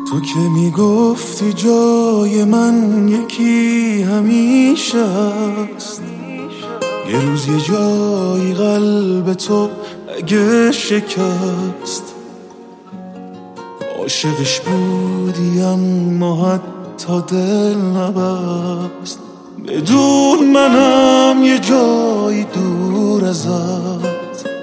تو که میگفتی جای من یکی همیشه است، یه روز یه جایی قلب تو اگه شکست، عاشقش بودی اما حتی دل نبست. بدون منم یه جایی دور ازت،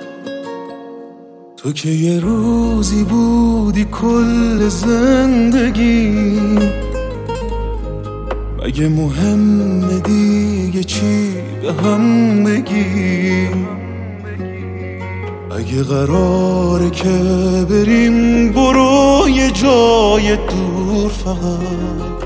تو که یه روزی بودی کل زندگی. مگه مهمه دیگه چی به هم بگیم؟ اگه قراره که بریم برو یه جای دور، فقط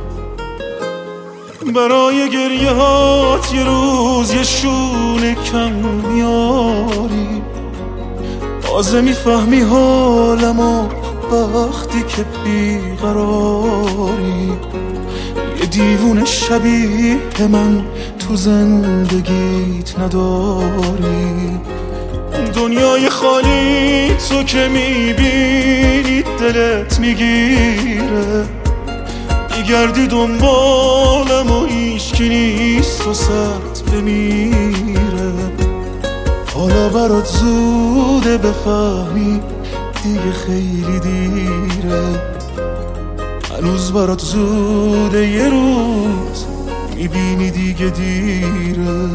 برای گریه هات یه روز یه شونه کم میاری. تازه میفهمی حالمو وقتی که بیقراری. یه دیوونه شبیه من تو زندگیت نداری. دنیای خالی تو که میبینی دلت میگیره. میگردی دنبالم و هیچکی نیست و سرت بمیره. حالا برات زوده بفهمی دیگه خیلی دیره. هنوز برات زوده یه روز میبینی دیگه دیره.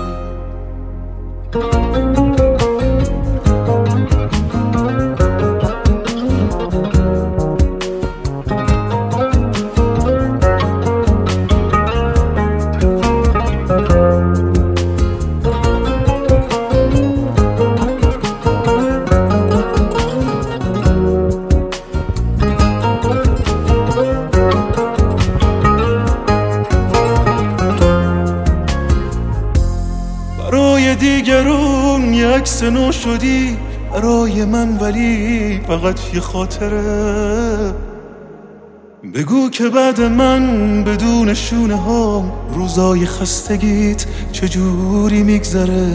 برای دیگرون یه عکس نو شدی برای من، ولی فقط یه خاطره. بگو که بعد من بدون شونه ها روزای خستگیت چجوری میگذره.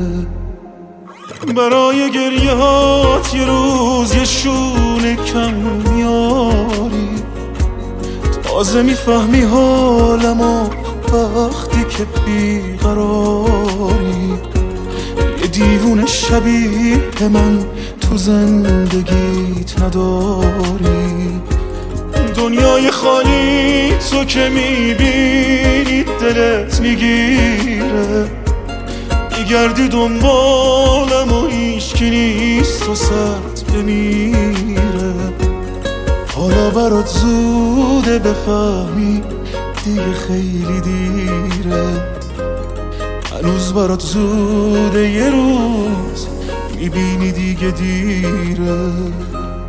برای گریه هات یه روز یه شونه کم میاری. تازه میفهمی حالمو وقتی که بیقراری. یه دیوونه شبیه من تو زندگیت نداری. دنیای خالی تو که میبینی دلت میگیره. میگردی دنبالم و هیچکی نیست و سرت بمیره. حالا برات زوده بفهمی دیگه خیلی دیره. هنوز برات زوده یه روز میبینی دیگه دیره.